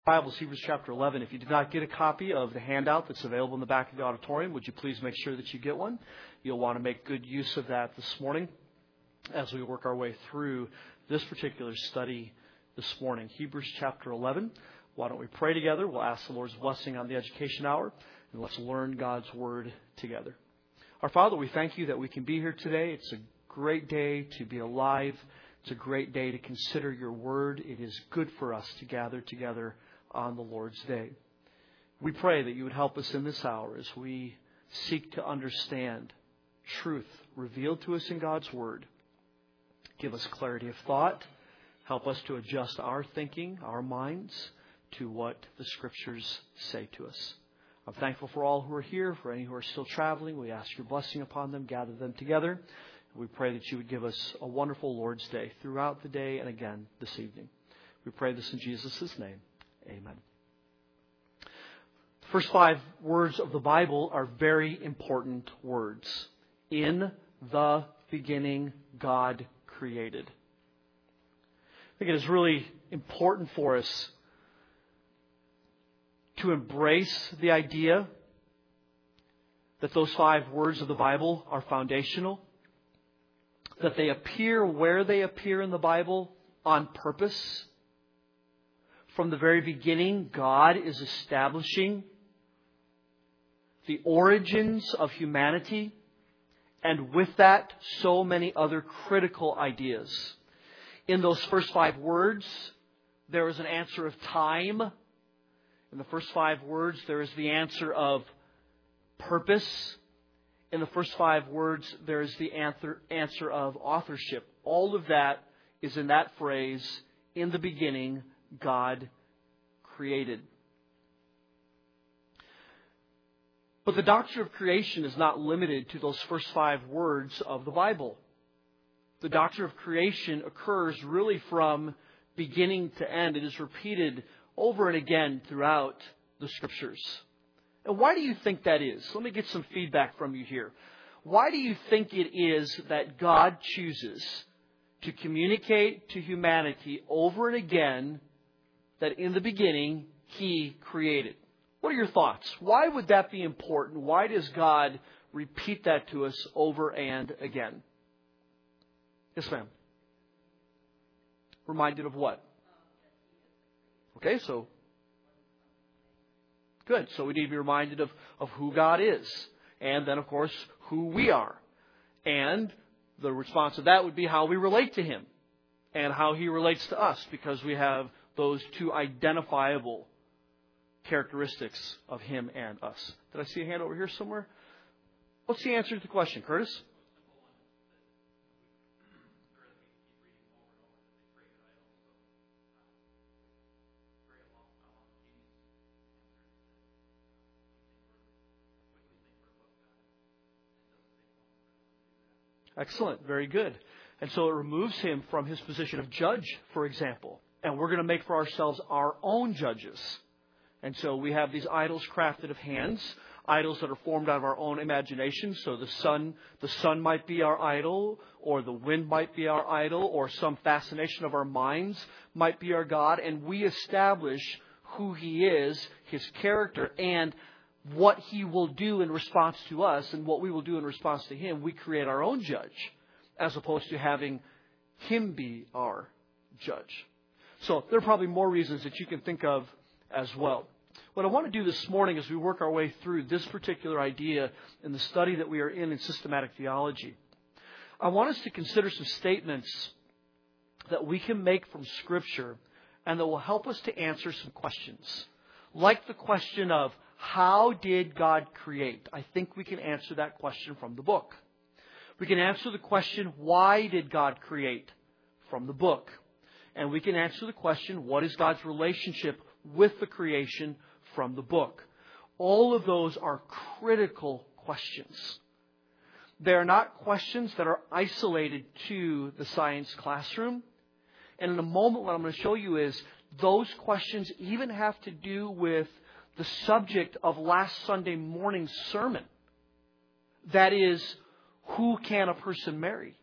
Bibles, Hebrews chapter 11. If you did not get a copy of the handout that's available in the back of the auditorium, would you please make sure that you get one? You'll want to make good use of that this morning as we work our way through this particular study this morning. Hebrews chapter 11. Why don't we pray together? We'll ask the Lord's blessing on the education hour, and let's learn God's Word together. Our Father, we thank you that we can be here today. It's a great day to be alive. It's a great day to consider your Word. It is good for us to gather together on the Lord's Day. We pray that you would help us in this hour as we seek to understand truth revealed to us in God's Word. Give us clarity of thought. Help us to adjust our thinking, our minds, to what the Scriptures say to us. I'm thankful for all who are here. For any who are still traveling, we ask your blessing upon them. Gather them together. We pray that you would give us a wonderful Lord's Day throughout the day and again this evening. We pray this in Jesus' name. Amen. The first 5 words of the Bible are very important words. In the beginning, God created. I think it is really important for us to embrace the idea that those 5 words of the Bible are foundational, that they appear where they appear in the Bible on purpose. From the very beginning, God is establishing the origins of humanity, and with that, so many other critical ideas. In those first 5 words, there is an answer of time. In the first 5 words, there is the answer of purpose. In the first 5 words, there is the answer of authorship. All of that is in that phrase, in the beginning, God created. But the doctrine of creation is not limited to those first 5 words of the Bible. The doctrine of creation occurs really from beginning to end. It is repeated over and again throughout the Scriptures. And why do you think that is? Let me get some feedback from you here. Why do you think it is that God chooses to communicate to humanity over and again that in the beginning He created? What are your thoughts? Why would that be important? Why does God repeat that to us over and again? Yes, ma'am. Reminded of what? Okay, so good. So we need to be reminded of who God is. And then, of course, who we are. And the response to that would be how we relate to Him. And how He relates to us. Because we have those 2 identifiable characteristics of Him and us. Did I see a hand over here somewhere? What's the answer to the question, Curtis? Excellent. Very good. And so it removes Him from His position of judge, for example. And we're going to make for ourselves our own judges. And so we have these idols crafted of hands, idols that are formed out of our own imagination. So the sun might be our idol, or the wind might be our idol, or some fascination of our minds might be our God. And we establish who He is, His character, and what He will do in response to us and what we will do in response to Him. We create our own judge as opposed to having Him be our judge. So there are probably more reasons that you can think of as well. What I want to do this morning as we work our way through this particular idea in the study that we are in systematic theology, I want us to consider some statements that we can make from Scripture and that will help us to answer some questions. Like the question of, how did God create? I think we can answer that question from the book. We can answer the question, why did God create? From the book. And we can answer the question, what is God's relationship with the creation? From the book. All of those are critical questions. They are not questions that are isolated to the science classroom. And in a moment, what I'm going to show you is those questions even have to do with the subject of last Sunday morning's sermon. That is, who can a person marry?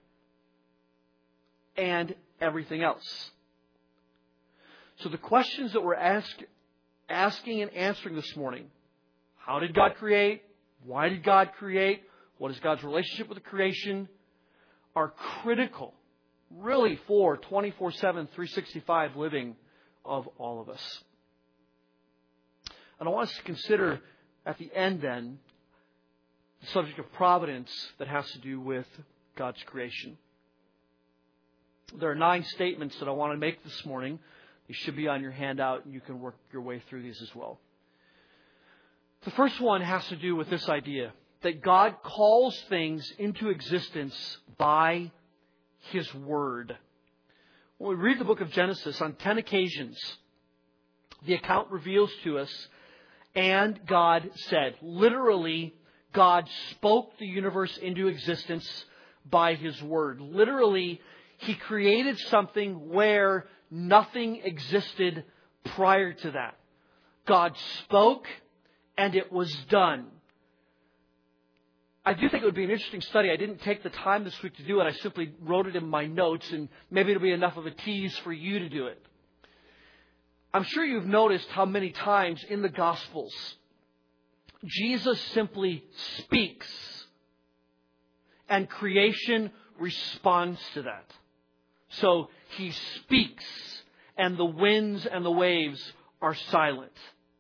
And everything else. So the questions that we're asking and answering this morning. How did God create? Why did God create? What is God's relationship with the creation? Are critical, really, for 24/7, 365 living of all of us. And I want us to consider at the end then the subject of providence that has to do with God's creation. There are 9 statements that I want to make this morning. These should be on your handout, and you can work your way through these as well. The first one has to do with this idea that God calls things into existence by His Word. When we read the book of Genesis, on 10 occasions, the account reveals to us, and God said. Literally, God spoke the universe into existence by His Word. Literally, He created something where nothing existed prior to that. God spoke, and it was done. I do think it would be an interesting study. I didn't take the time this week to do it. I simply wrote it in my notes, and maybe it'll be enough of a tease for you to do it. I'm sure you've noticed how many times in the Gospels Jesus simply speaks and creation responds to that. So He speaks and the winds and the waves are silent.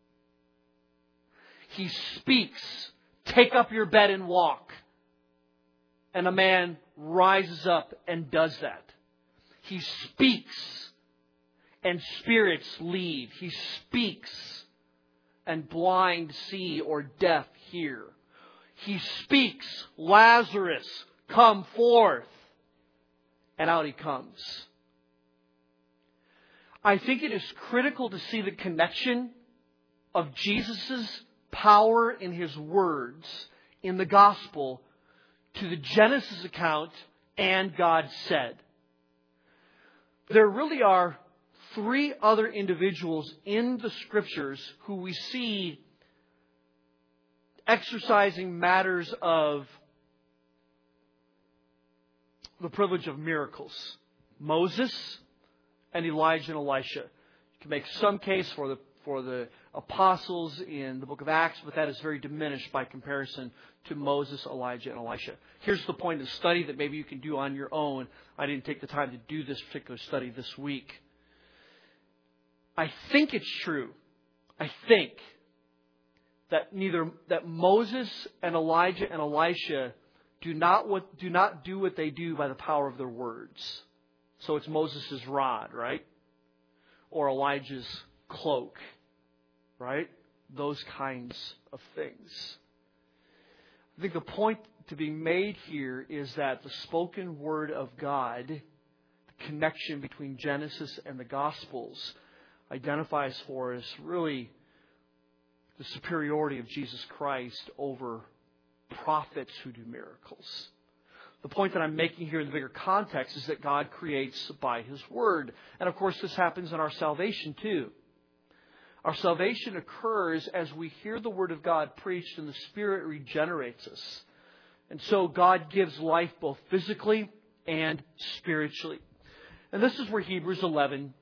He speaks, take up your bed and walk. And a man rises up and does that. He speaks and spirits leave. He speaks and blind see or deaf hear. He speaks, Lazarus, come forth. And out he comes. I think it is critical to see the connection of Jesus' power in His words in the gospel to the Genesis account and God said. There really are 3 other individuals in the Scriptures who we see exercising matters of the privilege of miracles. Moses and Elijah and Elisha. You can make some case for the apostles in the book of Acts, but that is very diminished by comparison to Moses, Elijah, and Elisha. Here's the point of the study that maybe you can do on your own. I didn't take the time to do this particular study this week. I think it's true. I think that Moses and Elijah and Elisha do not do what they do by the power of their words. So it's Moses' rod, right? Or Elijah's cloak, right? Those kinds of things. I think the point to be made here is that the spoken word of God, the connection between Genesis and the Gospels, identifies for us really the superiority of Jesus Christ over prophets who do miracles. The point that I'm making here in the bigger context is that God creates by His Word. And of course, this happens in our salvation too. Our salvation occurs as we hear the Word of God preached and the Spirit regenerates us. And so God gives life both physically and spiritually. And this is where Hebrews 11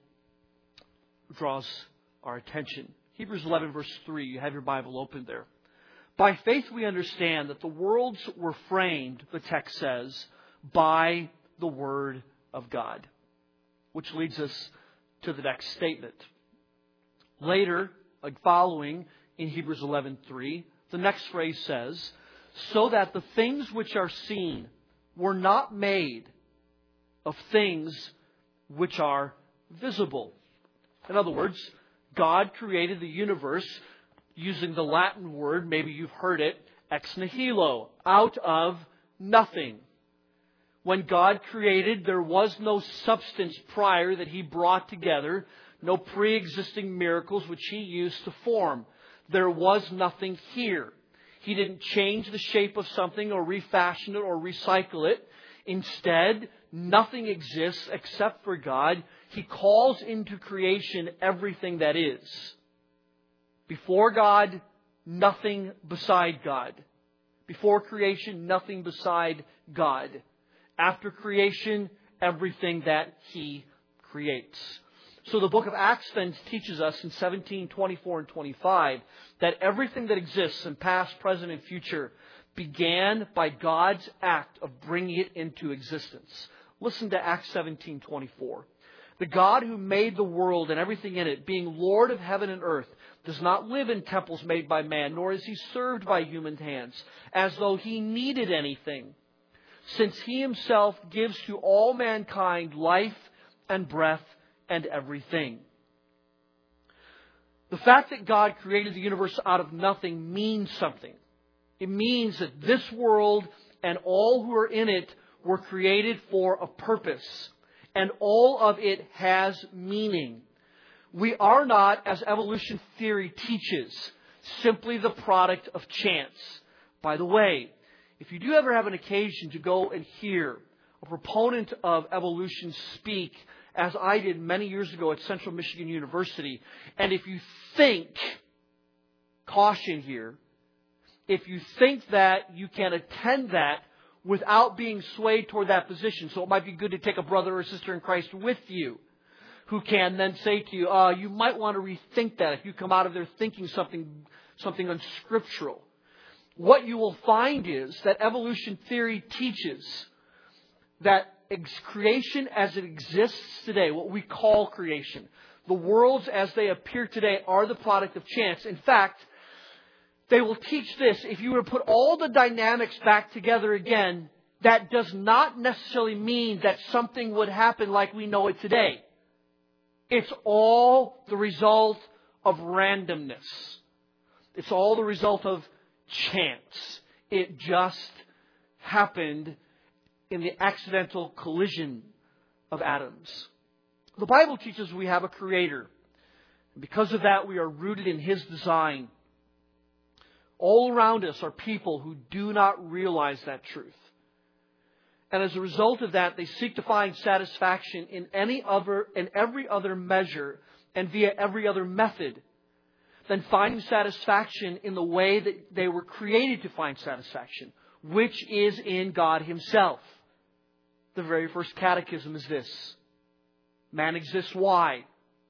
draws our attention. Hebrews 11 verse 3. You have your Bible open there. By faith we understand that the worlds were framed, the text says, by the Word of God. Which leads us to the next statement. Later, following in Hebrews 11:3, the next phrase says, so that the things which are seen were not made of things which are visible. In other words, God created the universe using the Latin word, maybe you've heard it, ex nihilo, out of nothing. When God created, there was no substance prior that He brought together, no pre-existing miracles which He used to form. There was nothing here. He didn't change the shape of something or refashion it or recycle it. Instead, nothing exists except for God. He calls into creation everything that is. Before God, nothing beside God. Before creation, nothing beside God. After creation, everything that He creates. So the book of Acts then teaches us in 17, 24, and 25 that everything that exists in past, present, and future began by God's act of bringing it into existence. Listen to Acts 17, 24. The God who made the world and everything in it, being Lord of heaven and earth, does not live in temples made by man, nor is he served by human hands, as though he needed anything, since he himself gives to all mankind life and breath and everything. The fact that God created the universe out of nothing means something. It means that this world and all who are in it were created for a purpose. And all of it has meaning. We are not, as evolution theory teaches, simply the product of chance. By the way, if you do ever have an occasion to go and hear a proponent of evolution speak, as I did many years ago at Central Michigan University, and if you think, caution here, if you think that you can attend that without being swayed toward that position, so it might be good to take a brother or sister in Christ with you, who can then say to you, you might want to rethink that if you come out of there thinking something unscriptural. What you will find is that evolution theory teaches that creation as it exists today, what we call creation, the worlds as they appear today are the product of chance. In fact, they will teach this. If you were to put all the dynamics back together again, that does not necessarily mean that something would happen like we know it today. It's all the result of randomness. It's all the result of chance. It just happened in the accidental collision of atoms. The Bible teaches we have a Creator. And because of that, we are rooted in His design. All around us are people who do not realize that truth. And as a result of that, they seek to find satisfaction in every other measure and via every other method than finding satisfaction in the way that they were created to find satisfaction, which is in God Himself. The very first catechism is this. Man exists why?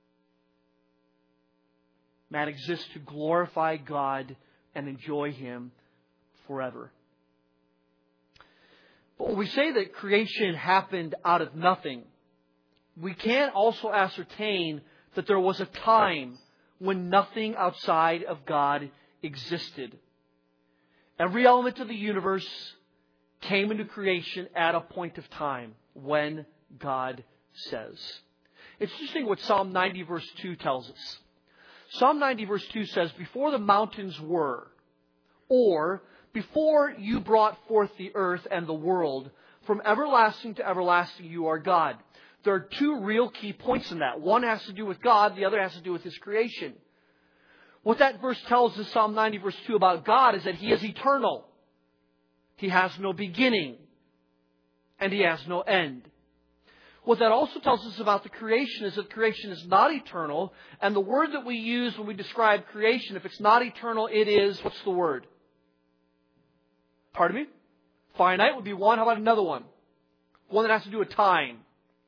Man exists to glorify God and enjoy Him forever. But when we say that creation happened out of nothing, we can also ascertain that there was a time when nothing outside of God existed. Every element of the universe came into creation at a point of time when God says. It's interesting what Psalm 90 verse 2 tells us. Psalm 90 verse 2 says, before the mountains were, or before you brought forth the earth and the world, from everlasting to everlasting you are God. There are two real key points in that. One has to do with God, the other has to do with His creation. What that verse tells us, Psalm 90 verse 2 about God, is that He is eternal. He has no beginning. And He has no end. What that also tells us about the creation is that creation is not eternal. And the word that we use when we describe creation, if it's not eternal, it is, what's the word? Pardon me? Finite would be one. How about another one? One that has to do with time.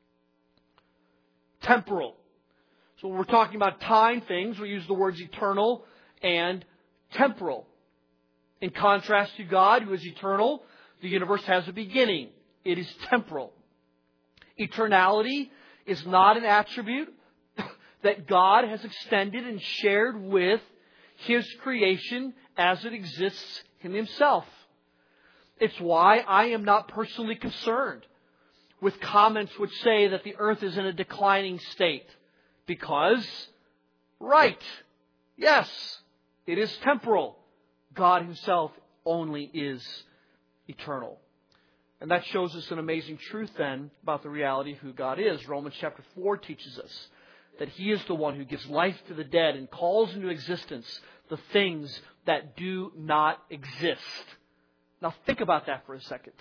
Temporal. So when we're talking about time things, we use the words eternal and temporal. In contrast to God, who is eternal, the universe has a beginning. It is temporal. Eternality is not an attribute that God has extended and shared with His creation as it exists in Himself. It's why I am not personally concerned with comments which say that the earth is in a declining state. Because, right, yes, it is temporal. God Himself only is eternal. And that shows us an amazing truth then about the reality of who God is. Romans chapter 4 teaches us that He is the one who gives life to the dead and calls into existence the things that do not exist. Now think about that for a second.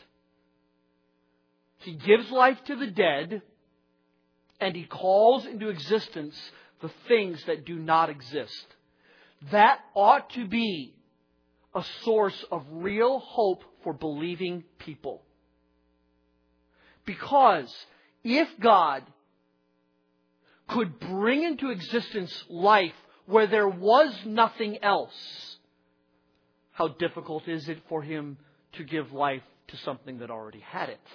He gives life to the dead and He calls into existence the things that do not exist. That ought to be a source of real hope for believing people. Because if God could bring into existence life where there was nothing else, how difficult is it for Him to give life to something that already had it?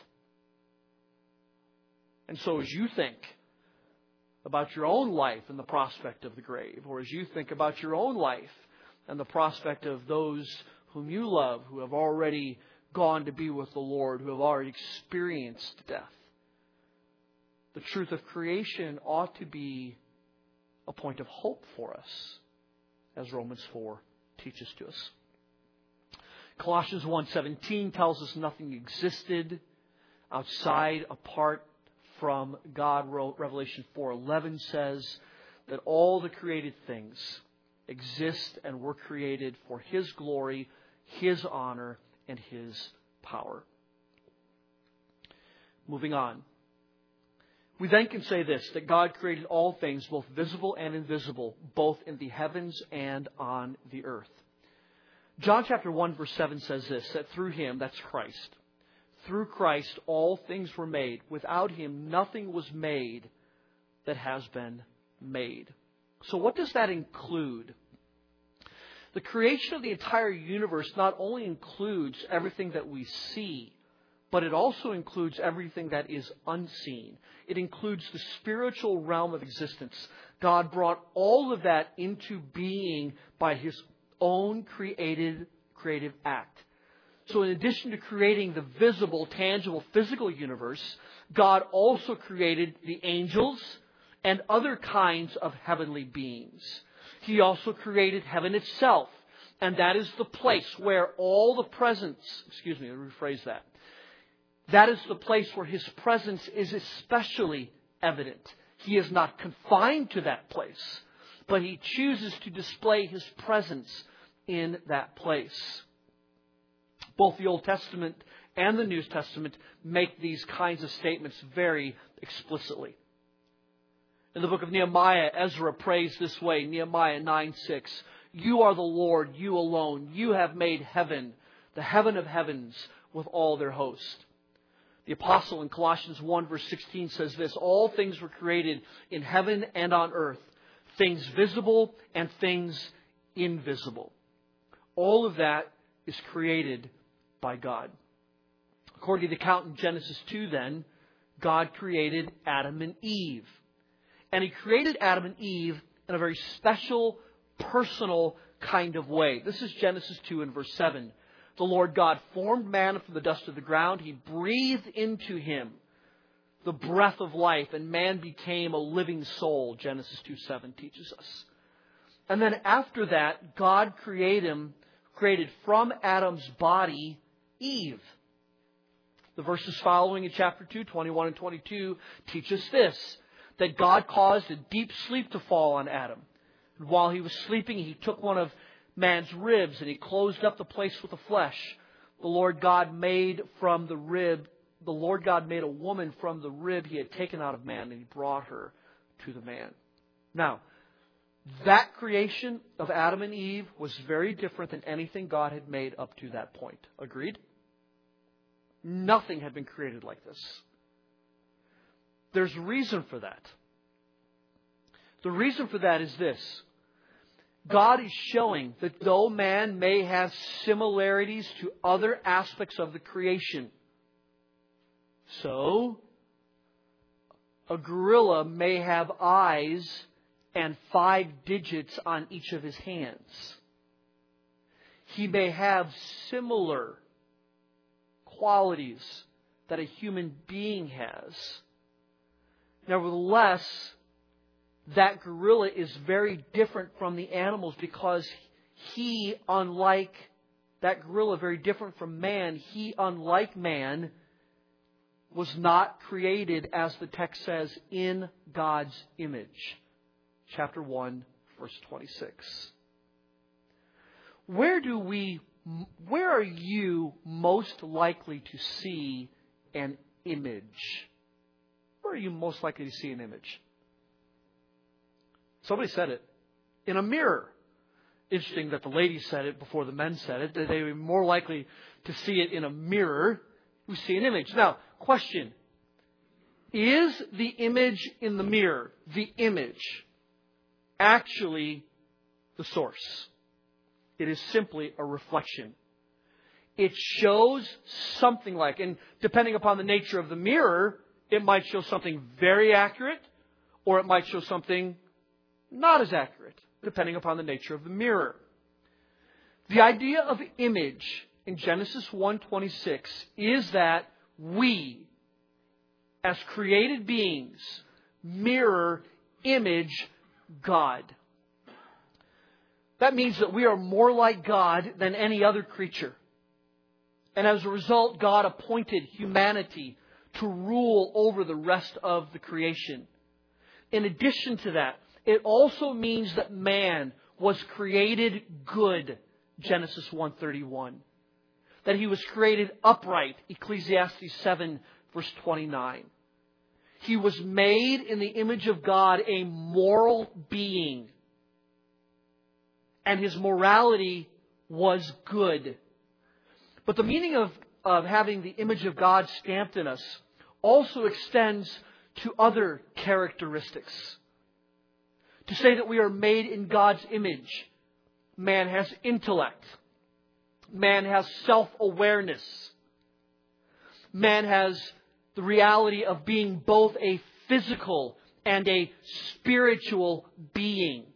And so as you think about your own life and the prospect of the grave, or as you think about your own life and the prospect of those whom you love, who have already gone to be with the Lord, who have already experienced death, the truth of creation ought to be a point of hope for us, as Romans 4 teaches to us. Colossians 1:17 tells us nothing existed outside, apart from God. Revelation 4:11 says that all the created things exist and were created for His glory, His honor, and His power. Moving on. We then can say this, that God created all things, both visible and invisible, both in the heavens and on the earth. John chapter 1 verse 7 says this, that through Him, that's Christ, through Christ all things were made. Without Him nothing was made that has been made. So what does that include? The creation of the entire universe not only includes everything that we see, but it also includes everything that is unseen. It includes the spiritual realm of existence. God brought all of that into being by His own creative act. So in addition to creating the visible, tangible, physical universe, God also created the angels and other kinds of heavenly beings. He also created heaven itself. And that is the place where all the presence, let me rephrase that. That is the place where His presence is especially evident. He is not confined to that place, but He chooses to display His presence in that place. Both the Old Testament and the New Testament make these kinds of statements very explicitly. In the book of Nehemiah, Ezra prays this way, Nehemiah 9:6, "You are the Lord, you alone. You have made heaven, the heaven of heavens, with all their host." The apostle in Colossians 1 verse 16 says this, "All things were created in heaven and on earth, things visible and things invisible." All of that is created by God. According to the account in Genesis 2 then, God created Adam and Eve. And He created Adam and Eve in a very special, personal kind of way. This is Genesis 2 and verse 7. "The Lord God formed man from the dust of the ground. He breathed into him the breath of life, and man became a living soul," Genesis 2:7 teaches us. And then after that, God created from Adam's body Eve. The verses following in chapter 2, 21 and 22, teach us this, that God caused a deep sleep to fall on Adam. And while he was sleeping, He took one of man's ribs and He closed up the place with the flesh. The Lord God made a woman from the rib He had taken out of man, and He brought her to the man. Now, that creation of Adam and Eve was very different than anything God had made up to that point. Agreed? Nothing had been created like this. There's a reason for that. The reason for that is this. God is showing that though man may have similarities to other aspects of the creation, so a gorilla may have eyes and 5 digits on each of his hands. He may have similar qualities that a human being has. Nevertheless, that gorilla is very different from the animals because he, unlike that gorilla, very different from man, he, unlike man, was not created, as the text says, in God's image. Chapter 1, verse 26. Where are you most likely to see an image? Where are you most likely to see an image? Somebody said it. In a mirror. Interesting that the ladies said it before the men said it. That they were more likely to see it in a mirror. We see an image. Now, question. Is the image in the mirror, the image, actually the source? It is simply a reflection. It shows something like, and depending upon the nature of the mirror, it might show something very accurate, or it might show something not as accurate, depending upon the nature of the mirror. The idea of image in Genesis 1:26 is that we, as created beings, mirror, image God. That means that we are more like God than any other creature. And as a result, God appointed humanity to rule over the rest of the creation. In addition to that, it also means that man was created good, Genesis 1:31. That he was created upright, Ecclesiastes 7, verse 29. He was made in the image of God, a moral being. And his morality was good. But the meaning of having the image of God stamped in us also extends to other characteristics. To say that we are made in God's image, man has intellect. Man has self-awareness. Man has the reality of being both a physical and a spiritual being.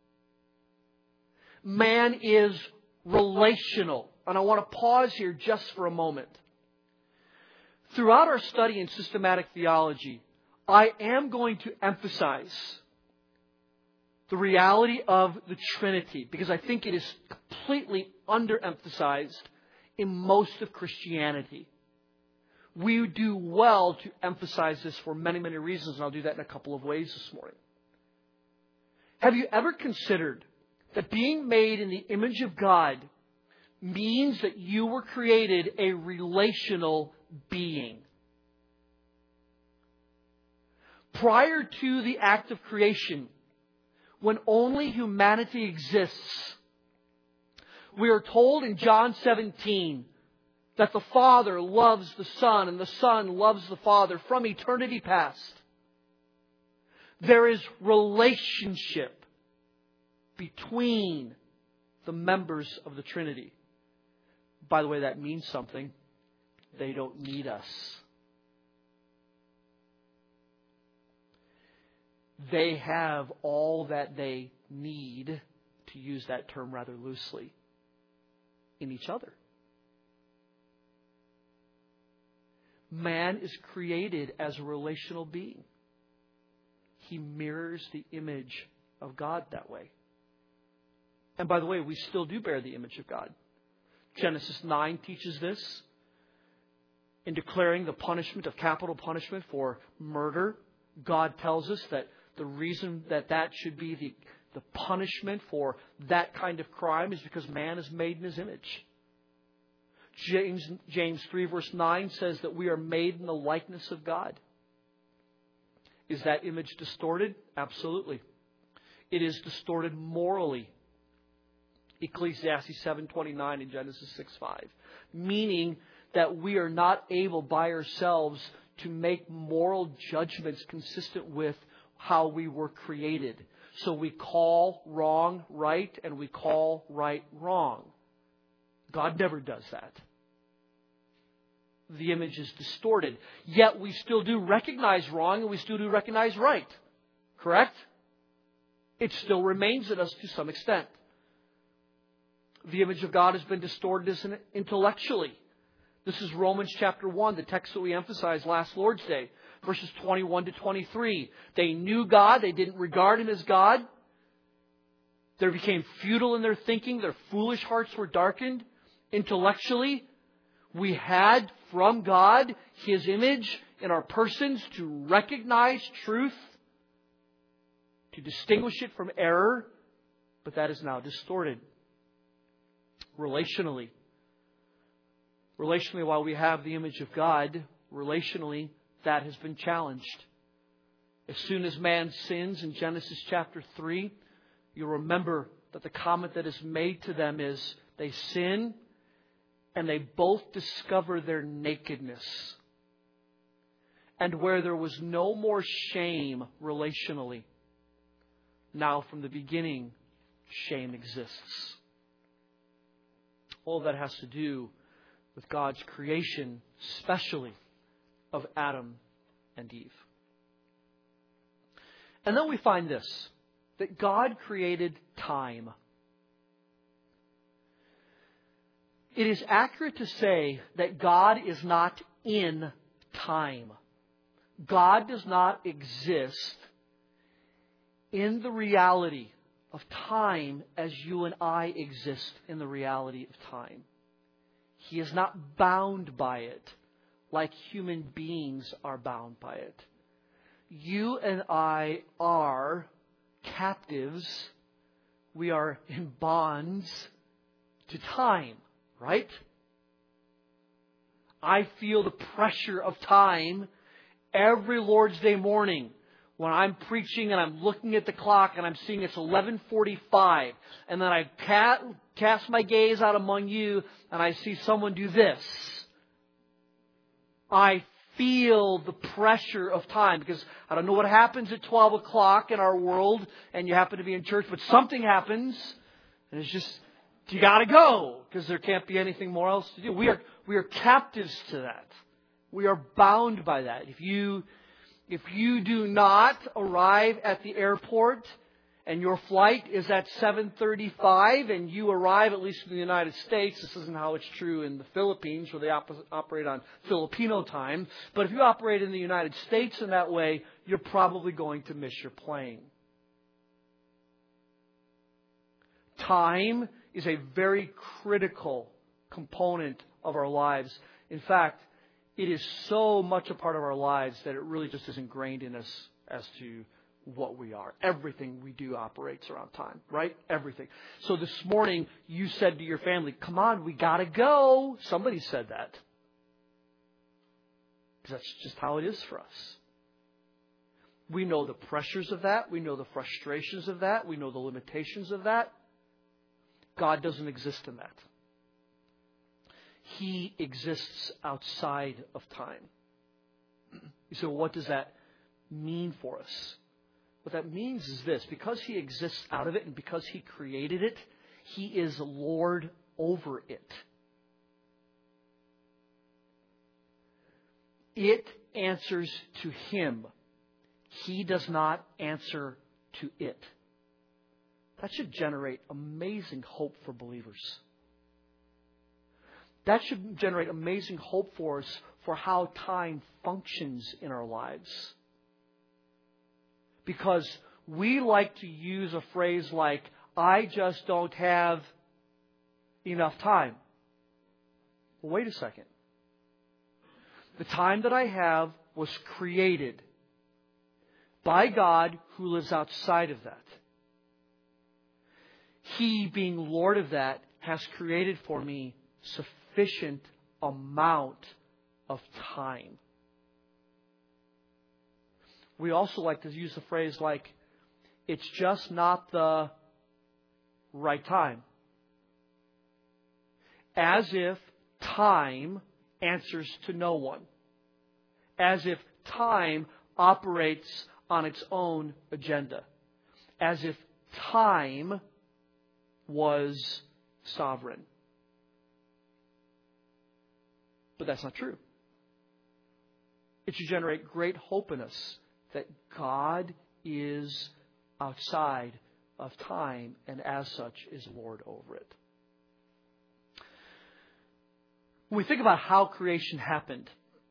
Man is relational. And I want to pause here just for a moment. Throughout our study in systematic theology, I am going to emphasize the reality of the Trinity, because I think it is completely underemphasized in most of Christianity. We do well to emphasize this for many, many reasons, and I'll do that in a couple of ways this morning. Have you ever considered that being made in the image of God means that you were created a relational being? Prior to the act of creation, when only humanity exists, we are told in John 17 that the Father loves the Son and the Son loves the Father from eternity past. There is relationship between the members of the Trinity. By the way, that means something. They don't need us. They have all that they need, to use that term rather loosely, in each other. Man is created as a relational being. He mirrors the image of God that way. And by the way, we still do bear the image of God. Genesis 9 teaches this. In declaring the punishment of capital punishment for murder, God tells us that the reason that should be the punishment for that kind of crime is because man is made in His image. James 3 verse 9 says that we are made in the likeness of God. Is that image distorted? Absolutely. It is distorted morally. Ecclesiastes 7:29 and Genesis 6:5. Meaning that we are not able by ourselves to make moral judgments consistent with how we were created. So we call wrong right and we call right wrong. God never does that. The image is distorted. Yet we still do recognize wrong and we still do recognize right. Correct? It still remains in us to some extent. The image of God has been distorted intellectually. This is Romans chapter 1, the text that we emphasized last Lord's Day, verses 21 to 23. They knew God. They didn't regard Him as God. They became futile in their thinking. Their foolish hearts were darkened. Intellectually, we had from God His image in our persons to recognize truth, to distinguish it from error, but that is now distorted. Relationally, while we have the image of God, relationally, that has been challenged. As soon as man sins in Genesis chapter 3, you'll remember that the comment that is made to them is they sin and they both discover their nakedness. and where there was no more shame relationally. Now from the beginning, shame exists. All that has to do with God's creation, especially of Adam and Eve. And then we find this, that God created time. It is accurate to say that God is not in time. God does not exist in the reality of time as you and I exist in the reality of time. He is not bound by it like human beings are bound by it. You and I are captives. We are in bonds to time, right? I feel the pressure of time every Lord's Day morning when I'm preaching and I'm looking at the clock and I'm seeing it's 11:45, and then I cast my gaze out among you and I see someone do this. I feel the pressure of time, because I don't know what happens at 12 o'clock in our world and you happen to be in church, but something happens and it's just, you got to go because there can't be anything more else to do. We are captives to that. We are bound by that. If you do not arrive at the airport and your flight is at 7:35 and you arrive, at least in the United States, this isn't how it's true in the Philippines where they operate on Filipino time, but if you operate in the United States in that way, you're probably going to miss your plane. Time is a very critical component of our lives. In fact, it is so much a part of our lives that it really just is ingrained in us as to what we are. Everything we do operates around time, right? Everything. So this morning, you said to your family, come on, we got to go. Somebody said that. Because that's just how it is for us. We know the pressures of that. We know the frustrations of that. We know the limitations of that. God doesn't exist in that. He exists outside of time. You say, well, what does that mean for us? What that means is this. Because He exists out of it and because He created it, He is Lord over it. It answers to Him. He does not answer to it. That should generate amazing hope for believers. That should generate amazing hope for us for how time functions in our lives. Because we like to use a phrase like, I just don't have enough time. Well, wait a second. The time that I have was created by God who lives outside of that. He, being Lord of that, has created for me sufficient amount of time. We also like to use the phrase like, it's just not the right time. As if time answers to no one. As if time operates on its own agenda. As if time was sovereign. But that's not true. It should generate great hope in us that God is outside of time and as such is Lord over it. When we think about how creation happened,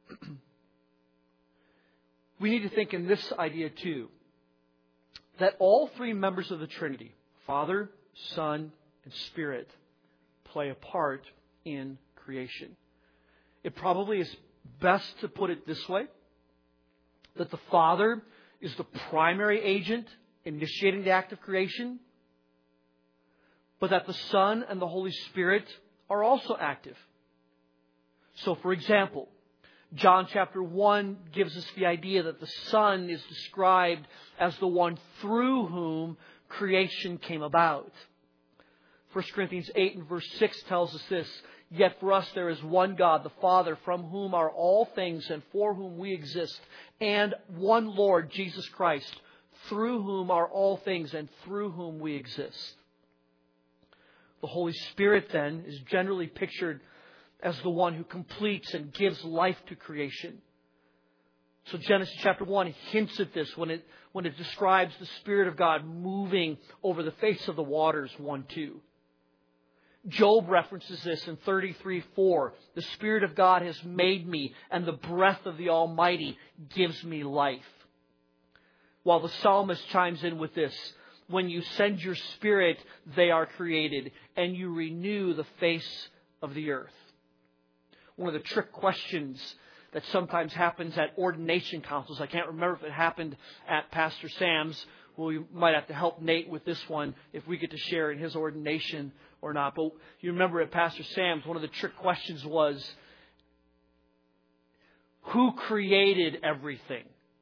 we need to think in this idea too, that all three members of the Trinity, Father, Son, and Spirit, play a part in creation. It probably is best to put it this way, that the Father is the primary agent initiating the act of creation, but that the Son and the Holy Spirit are also active. So, for example, John chapter 1 gives us the idea that the Son is described as the one through whom creation came about. 1 Corinthians 8 and verse 6 tells us this. Yet for us there is one God, the Father, from whom are all things and for whom we exist, and one Lord, Jesus Christ, through whom are all things and through whom we exist. The Holy Spirit then is generally pictured as the one who completes and gives life to creation. So Genesis chapter 1 hints at this when it describes the Spirit of God moving over the face of the waters, 1:2. Job references this in 33:4. The Spirit of God has made me, and the breath of the Almighty gives me life. While the psalmist chimes in with this, when you send your Spirit, they are created, and you renew the face of the earth. One of the trick questions that sometimes happens at ordination councils, I can't remember if it happened at Pastor Sam's. Well, we might have to help Nate with this one if we get to share in his ordination or not. But you remember at Pastor Sam's, one of the trick questions was, who created everything?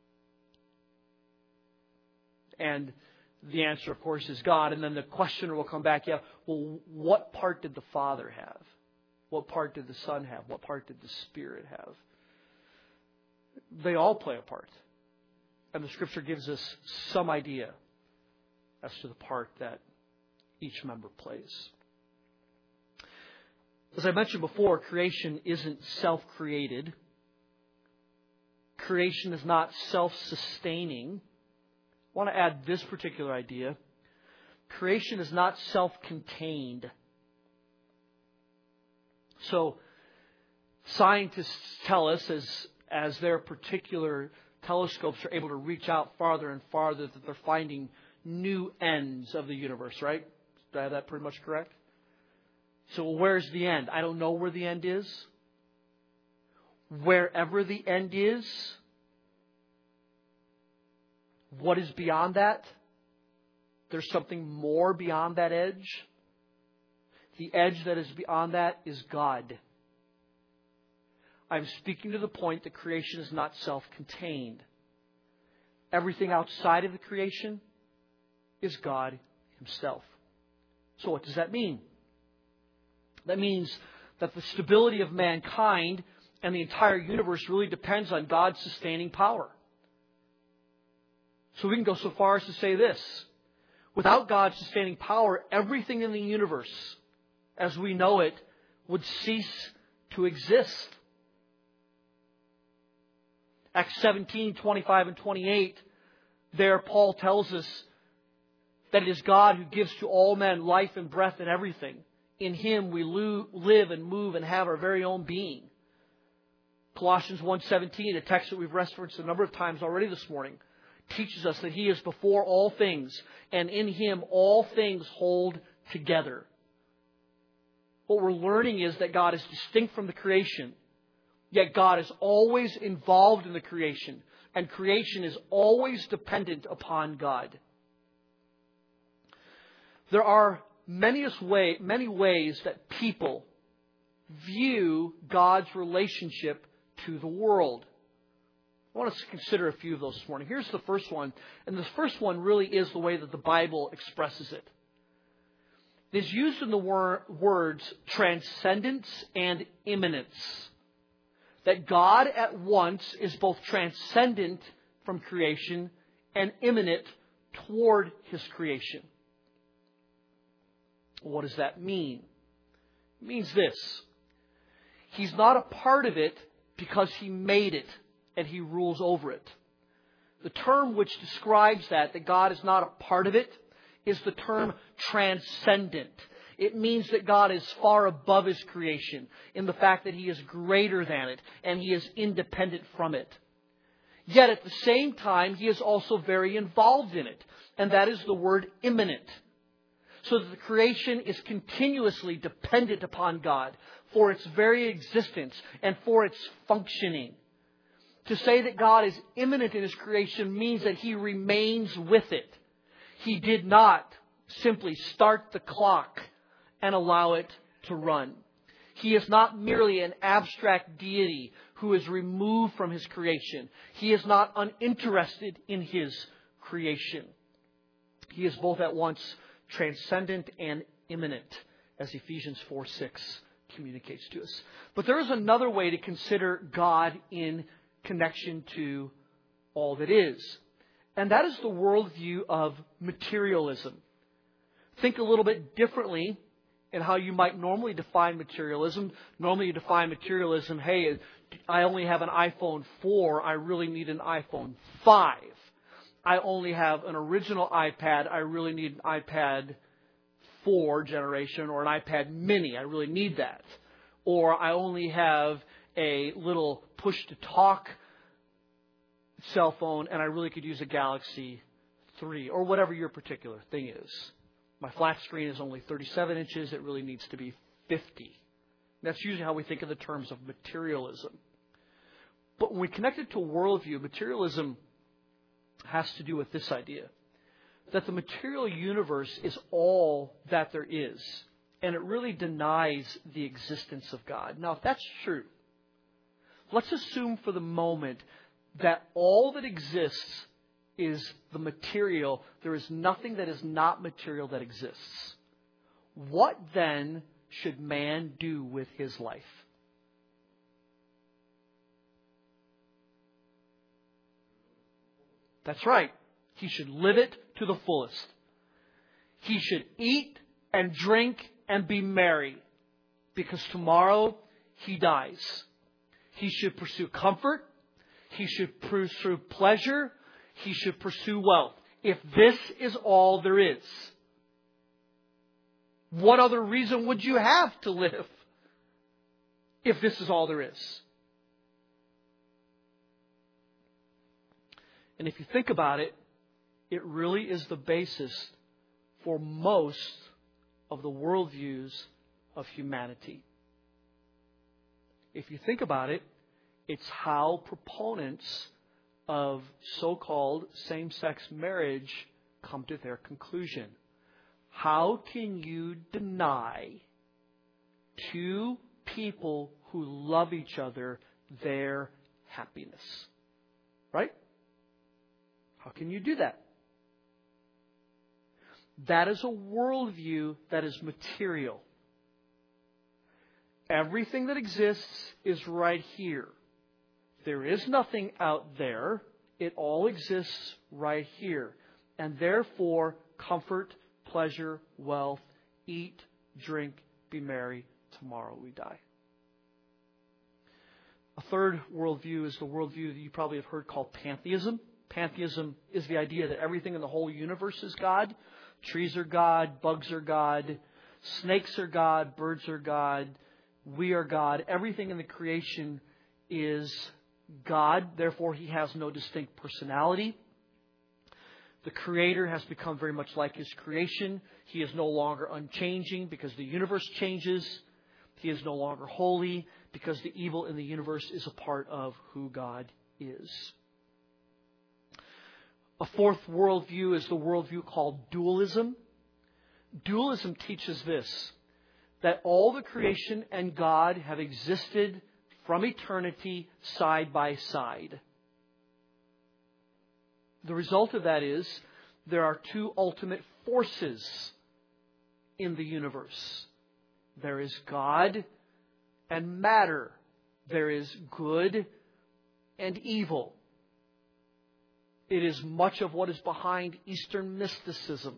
And the answer, of course, is God. And then the questioner will come back, well, what part did the Father have? What part did the Son have? What part did the Spirit have? They all play a part. And the Scripture gives us some idea as to the part that each member plays. As I mentioned before, creation isn't self-created. Creation is not self-sustaining. I want to add this particular idea. Creation is not self-contained. So, scientists tell us as their particular telescopes are able to reach out farther and farther that they're finding new ends of the universe, right? Did I have that pretty much correct? So where's the end? I don't know where the end is. Wherever the end is, what is beyond that? There's something more beyond that edge. The edge that is beyond that is God. I'm speaking to the point that creation is not self-contained. Everything outside of the creation is God Himself. So what does that mean? That means that the stability of mankind and the entire universe really depends on God's sustaining power. So we can go so far as to say this. Without God's sustaining power, everything in the universe, as we know it, would cease to exist. Acts 17, 25 and 28, there Paul tells us that it is God who gives to all men life and breath and everything. In Him we live and move and have our very own being. Colossians 1:17, a text that we've referenced a number of times already this morning, teaches us that He is before all things, and in Him all things hold together. What we're learning is that God is distinct from the creation, yet God is always involved in the creation, and creation is always dependent upon God. There are many ways that people view God's relationship to the world. I want us to consider a few of those this morning. Here's the first one, and the first one really is the way that the Bible expresses it. It is used in the words transcendence and immanence. That God at once is both transcendent from creation and immanent toward His creation. What does that mean? It means this. He's not a part of it because He made it and He rules over it. The term which describes that God is not a part of it, is the term transcendent. It means that God is far above His creation in the fact that He is greater than it and He is independent from it. Yet at the same time, He is also very involved in it, and that is the word immanent. So that the creation is continuously dependent upon God for its very existence and for its functioning. To say that God is immanent in His creation means that He remains with it. He did not simply start the clock and allow it to run. He is not merely an abstract deity who is removed from His creation. He is not uninterested in His creation. He is both at once transcendent and immanent, as Ephesians 4:6 communicates to us. But there is another way to consider God in connection to all that is. And that is the worldview of materialism. Think a little bit differently in how you might normally define materialism. Normally you define materialism, hey, I only have an iPhone 4, I really need an iPhone 5. I only have an original iPad, I really need an iPad 4 generation or an iPad mini, I really need that. Or I only have a little push-to-talk cell phone and I really could use a Galaxy 3 or whatever your particular thing is. My flat screen is only 37 inches, it really needs to be 50. That's usually how we think of the terms of materialism. But when we connect it to worldview, materialism has to do with this idea, that the material universe is all that there is, and it really denies the existence of God. Now, if that's true, let's assume for the moment that all that exists is the material. There is nothing that is not material that exists. What then should man do with his life? That's right. He should live it to the fullest. He should eat and drink and be merry, because tomorrow he dies. He should pursue comfort. He should pursue pleasure. He should pursue wealth. If this is all there is, what other reason would you have to live if this is all there is? And if you think about it, it really is the basis for most of the worldviews of humanity. If you think about it, it's how proponents of so-called same-sex marriage come to their conclusion. How can you deny two people who love each other their happiness? Right? How can you do that? That is a worldview that is material. Everything that exists is right here. There is nothing out there. It all exists right here. And therefore, comfort, pleasure, wealth, eat, drink, be merry, tomorrow we die. A third worldview is the worldview that you probably have heard called pantheism. Pantheism is the idea that everything in the whole universe is God. Trees are God, bugs are God, snakes are God, birds are God, we are God. Everything in the creation is God. Therefore, He has no distinct personality. The Creator has become very much like His creation. He is no longer unchanging because the universe changes. He is no longer holy because the evil in the universe is a part of who God is. A fourth worldview is the worldview called dualism. Dualism teaches this, that all the creation and God have existed from eternity side by side. The result of that is there are two ultimate forces in the universe. There is God and matter. There is good and evil. It is much of what is behind Eastern mysticism.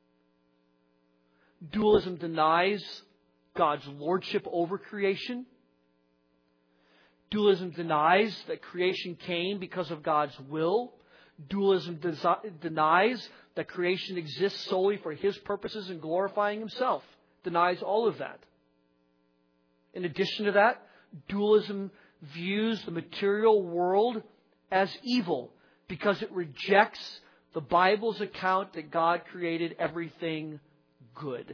Dualism denies God's lordship over creation. Dualism denies that creation came because of God's will. Dualism denies that creation exists solely for His purposes and glorifying Himself. Denies all of that. In addition to that, dualism views the material world as evil because it rejects the Bible's account that God created everything good.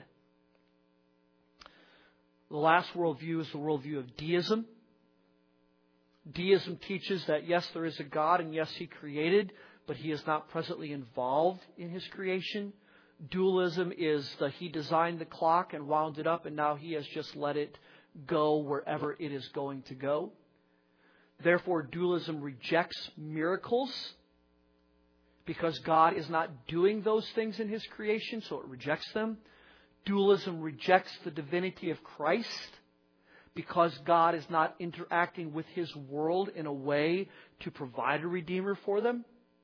The last worldview is the worldview of deism. Deism teaches that yes, there is a God and yes, He created, but He is not presently involved in His creation. Dualism is that He designed the clock and wound it up and now He has just let it go wherever it is going to go. Therefore, dualism rejects miracles because God is not doing those things in His creation, so it rejects them. Dualism rejects the divinity of Christ because God is not interacting with His world in a way to provide a Redeemer for them?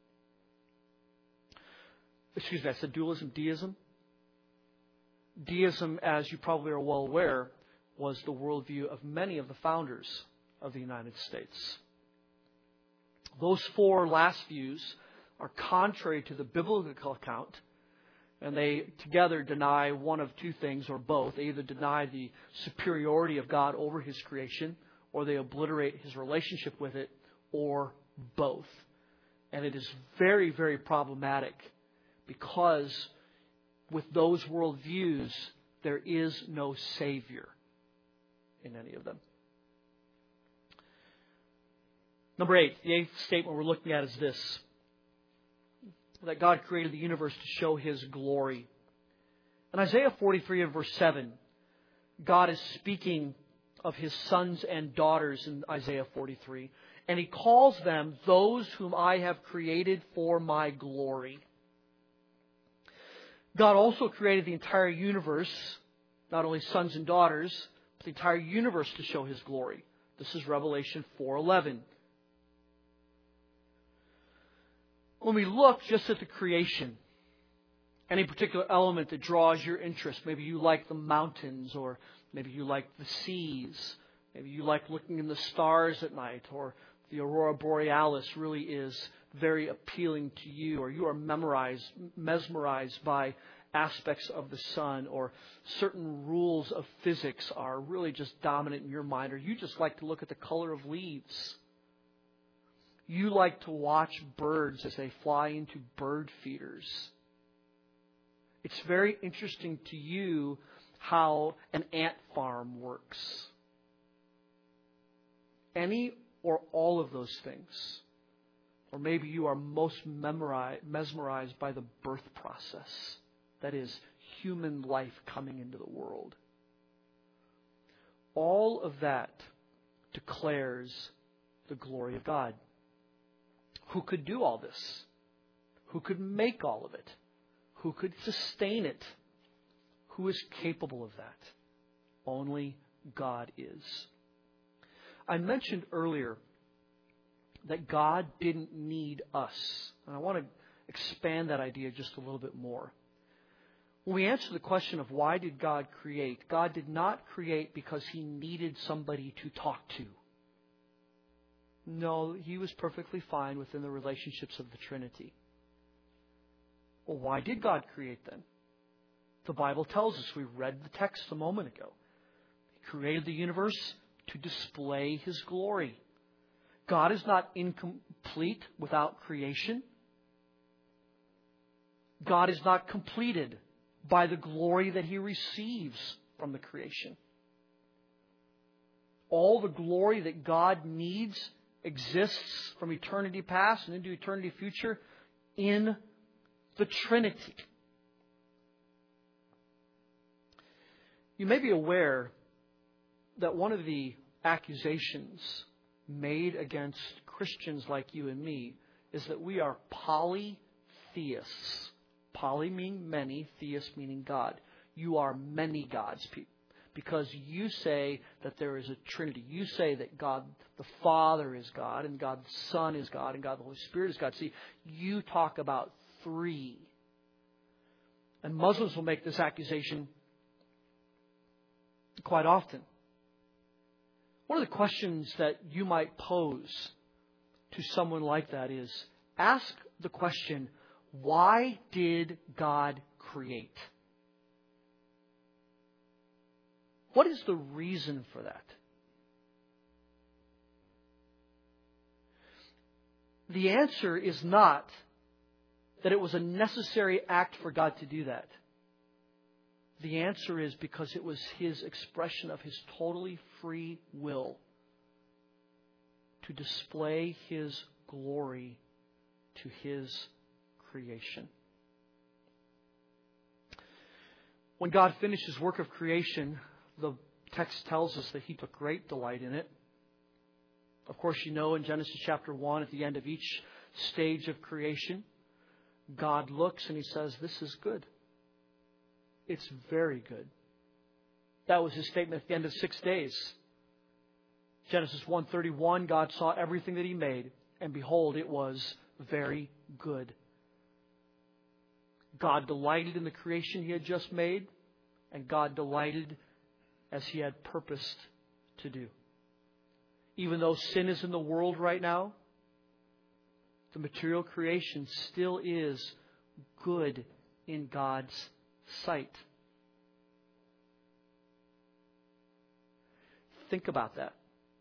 Excuse me, I said dualism, deism. Deism, as you probably are well aware, was the worldview of many of the founders of the United States. Those four last views are contrary to the biblical account, and they together deny one of two things, or both. They either deny the superiority of God over His creation, or they obliterate His relationship with it, or both. And it is very, very problematic, because with those worldviews, there is no Savior in any of them. Number 8, the 8th statement we're looking at is this: that God created the universe to show His glory. In Isaiah 43 and verse 7, God is speaking of His sons and daughters in Isaiah 43, and He calls them those whom I have created for my glory. God also created the entire universe, not only sons and daughters, but the entire universe to show His glory. This is Revelation 4:11. When we look just at the creation, any particular element that draws your interest, maybe you like the mountains, or maybe you like the seas, maybe you like looking in the stars at night, or the aurora borealis really is very appealing to you, or you are mesmerized by aspects of the sun, or certain rules of physics are really just dominant in your mind, or you just like to look at the color of leaves. You like to watch birds as they fly into bird feeders. It's very interesting to you how an ant farm works. Any or all of those things. Or maybe you are most mesmerized by the birth process. That is, human life coming into the world. All of that declares the glory of God. Who could do all this? Who could make all of it? Who could sustain it? Who is capable of that? Only God is. I mentioned earlier that God didn't need us. And I want to expand that idea just a little bit more. When we answer the question of why did God create, God did not create because He needed somebody to talk to. No, He was perfectly fine within the relationships of the Trinity. Well, why did God create then? The Bible tells us, we read the text a moment ago. He created the universe to display His glory. God is not incomplete without creation. God is not completed by the glory that He receives from the creation. All the glory that God needs exists from eternity past and into eternity future in the Trinity. You may be aware that one of the accusations made against Christians like you and me is that we are polytheists. Poly meaning many, theist meaning God. You are many gods, because you say that there is a Trinity. You say that God the Father is God, and God the Son is God, and God the Holy Spirit is God. See, you talk about three. And Muslims will make this accusation quite often. One of the questions that you might pose to someone like that is, ask the question, why did God create? What is the reason for that? The answer is not that it was a necessary act for God to do that. The answer is because it was His expression of His totally free will to display His glory to His creation. When God finished His work of creation, the text tells us that He took great delight in it. Of course, you know in Genesis chapter 1, at the end of each stage of creation, God looks and He says, "This is good. It's very good." That was His statement at the end of 6 days. Genesis 1:31, God saw everything that He made, and behold, it was very good. God delighted in the creation He had just made, and God delighted as He had purposed to do. Even though sin is in the world right now, the material creation still is good in God's sight. Think about that.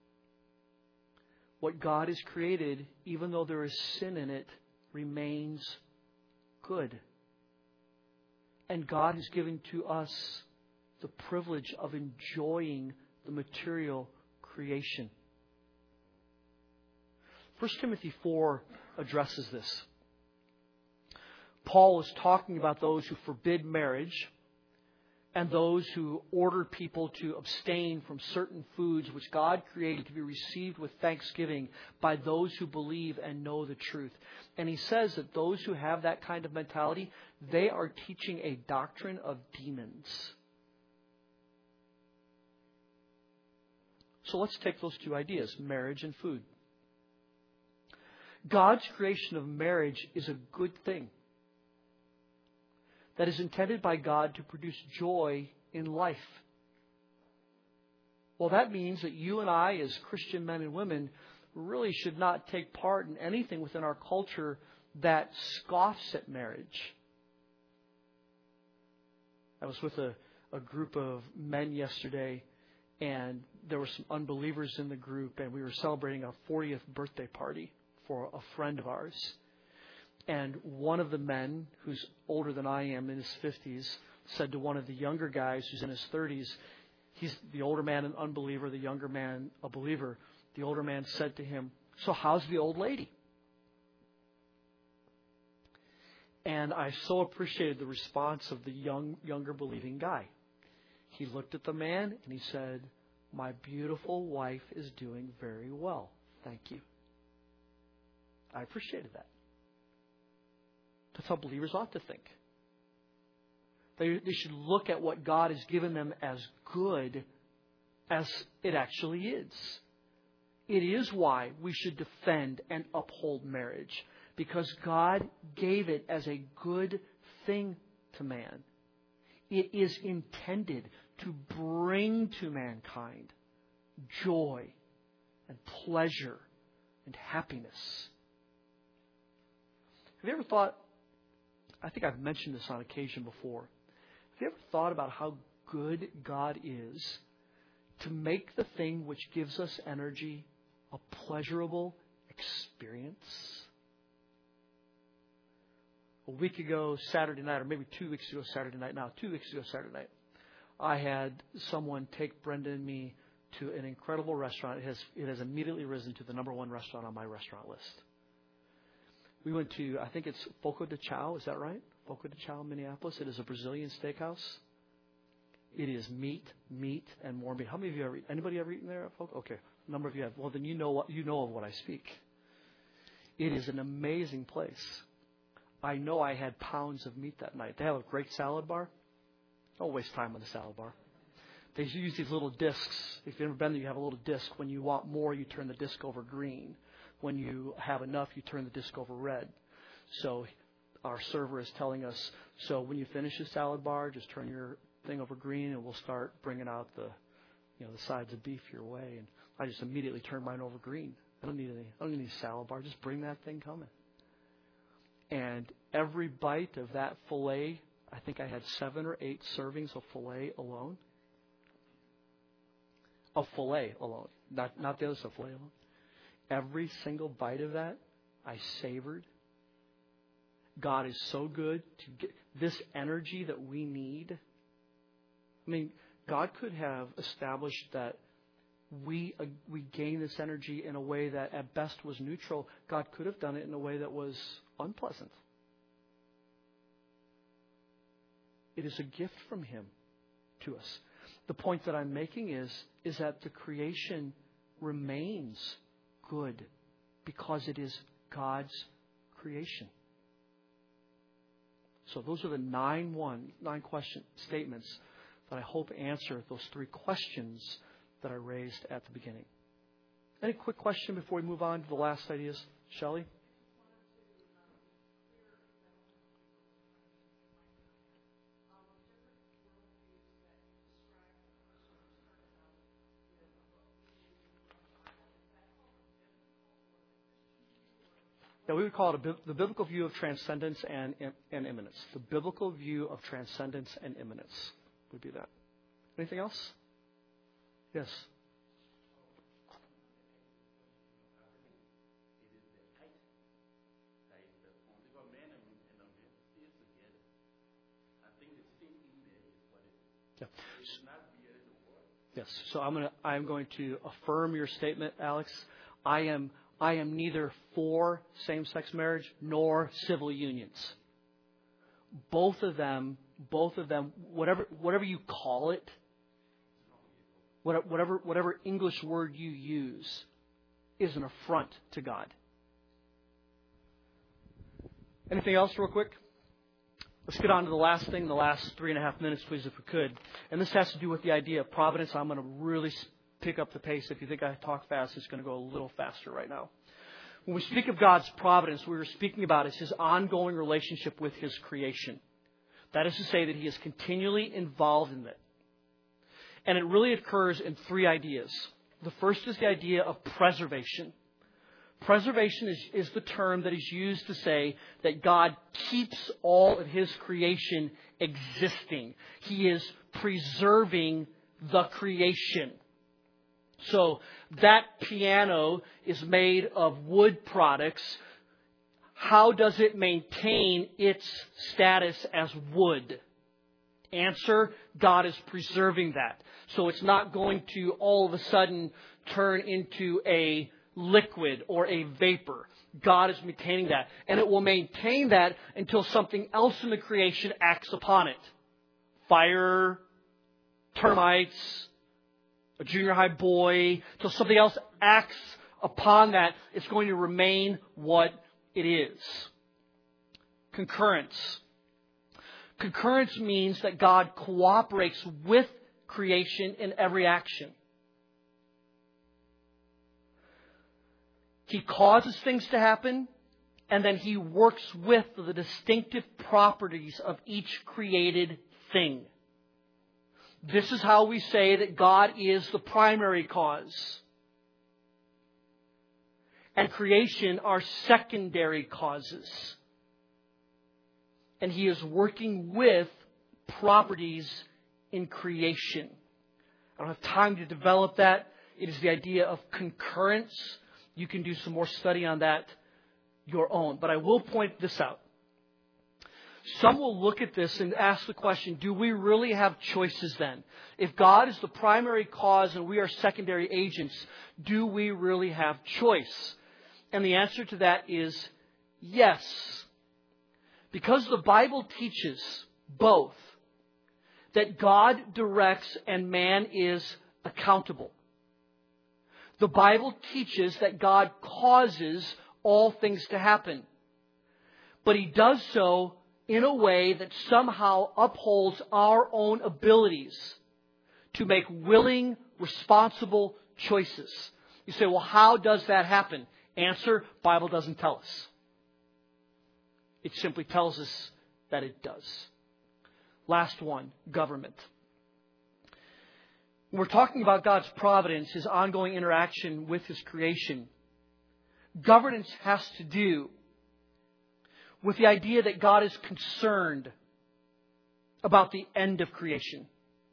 What God has created, even though there is sin in it, remains good. And God has given to us the privilege of enjoying the material creation. 1 Timothy 4 addresses this. Paul is talking about those who forbid marriage and those who order people to abstain from certain foods which God created to be received with thanksgiving by those who believe and know the truth. And he says that those who have that kind of mentality, they are teaching a doctrine of demons. So let's take those two ideas, marriage and food. God's creation of marriage is a good thing that is intended by God to produce joy in life. Well, that means that you and I, as Christian men and women, really should not take part in anything within our culture that scoffs at marriage. I was with a group of men yesterday, and there were some unbelievers in the group, and we were celebrating a 40th birthday party for a friend of ours. And one of the men, who's older than I am, in his 50s, said to one of the younger guys who's in his 30s, he's the older man an unbeliever, the younger man a believer. The older man said to him, "So how's the old lady?" And I so appreciated the response of the younger believing guy. He looked at the man and he said, "My beautiful wife is doing very well. Thank you." I appreciated that. That's how believers ought to think. They should look at what God has given them as good as it actually is. It is why we should defend and uphold marriage, because God gave it as a good thing to man. It is intended to bring to mankind joy and pleasure and happiness. Have you ever thought, I think I've mentioned this on occasion before, have you ever thought about how good God is to make the thing which gives us energy a pleasurable experience? A week ago Saturday night, or maybe 2 weeks ago Saturday night, 2 weeks ago Saturday night, I had someone take Brenda and me to an incredible restaurant. It has immediately risen to the number one restaurant on my restaurant list. We went to, I think it's Fogo de Chao, is that right? Fogo de Chao, Minneapolis. It is a Brazilian steakhouse. It is meat, and more meat. How many of you anybody ever eaten there at Fogo? Okay, a number of you have. Well, then you know of what I speak. It is an amazing place. I know I had pounds of meat that night. They have a great salad bar. Don't waste time on the salad bar. They use these little discs. If you've ever been there, you have a little disc. When you want more, you turn the disc over green. When you have enough, you turn the disc over red. So our server is telling us, so when you finish the salad bar, just turn your thing over green and we'll start bringing out the sides of beef your way. And I just immediately turned mine over green. I don't need any salad bar. Just bring that thing coming. And every bite of that filet, I think I had 7 or 8 servings of filet alone. Of filet alone. Not the other stuff, filet alone. Every single bite of that, I savored. God is so good to get this energy that we need. I mean, God could have established that we gain this energy in a way that at best was neutral. God could have done it in a way that was unpleasant. It is a gift from Him to us. The point that I'm making is that the creation remains good because it is God's creation. So those are the 9 question statements that I hope answer those 3 questions that I raised at the beginning. Any quick question before we move on to the last ideas? Shelley? Yeah, we would call it the biblical view of transcendence and immanence. The biblical view of transcendence and immanence would be that. Anything else? Yes. Yeah. Yes. So I'm going to affirm your statement, Alex. I am neither for same-sex marriage nor civil unions. Both of them, whatever you call it, whatever English word you use, is an affront to God. Anything else real quick? Let's get on to the last thing, the last 3.5 minutes, please, if we could. And this has to do with the idea of providence. I'm going to really pick up the pace. If you think I talk fast, it's going to go a little faster right now. When we speak of God's providence, what we're speaking about is His ongoing relationship with His creation. That is to say that He is continually involved in it. And it really occurs in 3 ideas. The first is the idea of preservation. Preservation is the term that is used to say that God keeps all of His creation existing. He is preserving the creation. So that piano is made of wood products. How does it maintain its status as wood? Answer, God is preserving that. So it's not going to all of a sudden turn into a liquid or a vapor. God is maintaining that. And it will maintain that until something else in the creation acts upon it. Fire, termites, a junior high boy, till something else acts upon that, it's going to remain what it is. Concurrence. Concurrence means that God cooperates with creation in every action. He causes things to happen, and then He works with the distinctive properties of each created thing. This is how we say that God is the primary cause, and creation are secondary causes. And He is working with properties in creation. I don't have time to develop that. It is the idea of concurrence. You can do some more study on that your own. But I will point this out. Some will look at this and ask the question, do we really have choices then? If God is the primary cause and we are secondary agents, do we really have choice? And the answer to that is yes. Because the Bible teaches both that God directs and man is accountable. The Bible teaches that God causes all things to happen. But He does so in a way that somehow upholds our own abilities to make willing, responsible choices. You say, well, how does that happen? Answer, Bible doesn't tell us. It simply tells us that it does. Last one, government. When we're talking about God's providence, His ongoing interaction with His creation, governance has to do with the idea that God is concerned about the end of creation.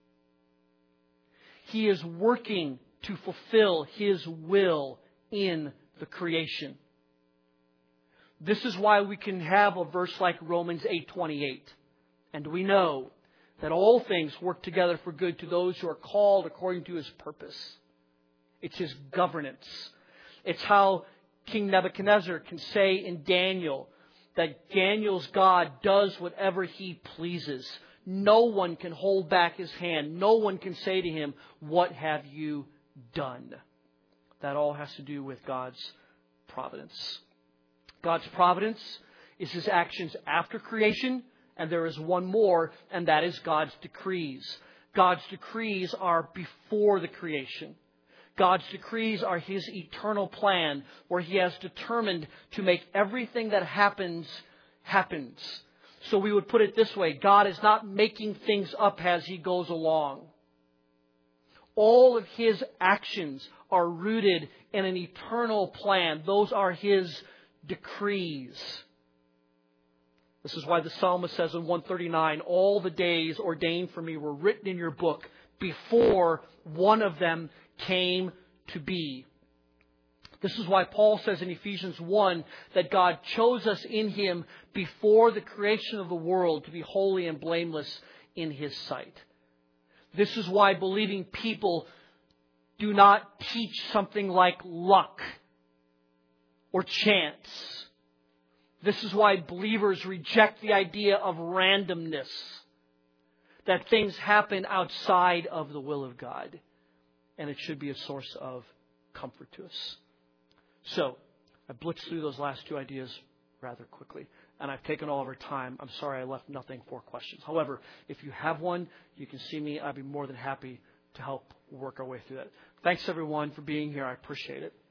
He is working to fulfill His will in the creation. This is why we can have a verse like Romans 8:28. And we know that all things work together for good to those who are called according to His purpose. It's His governance. It's how King Nebuchadnezzar can say in Daniel that Daniel's God does whatever He pleases. No one can hold back His hand. No one can say to Him, what have you done? That all has to do with God's providence. God's providence is His actions after creation, and there is one more, and that is God's decrees. God's decrees are before the creation. God's decrees are His eternal plan, where He has determined to make everything that happens. So we would put it this way: God is not making things up as He goes along. All of His actions are rooted in an eternal plan. Those are His decrees. This is why the psalmist says in 139, all the days ordained for me were written in your book before one of them came to be. This is why Paul says in Ephesians 1 that God chose us in Him before the creation of the world to be holy and blameless in His sight. This is why believing people do not teach something like luck or chance. This is why believers reject the idea of randomness, that things happen outside of the will of God. And it should be a source of comfort to us. So, I blitzed through those last two ideas rather quickly. And I've taken all of our time. I'm sorry I left nothing for questions. However, if you have one, you can see me. I'd be more than happy to help work our way through that. Thanks, everyone, for being here. I appreciate it.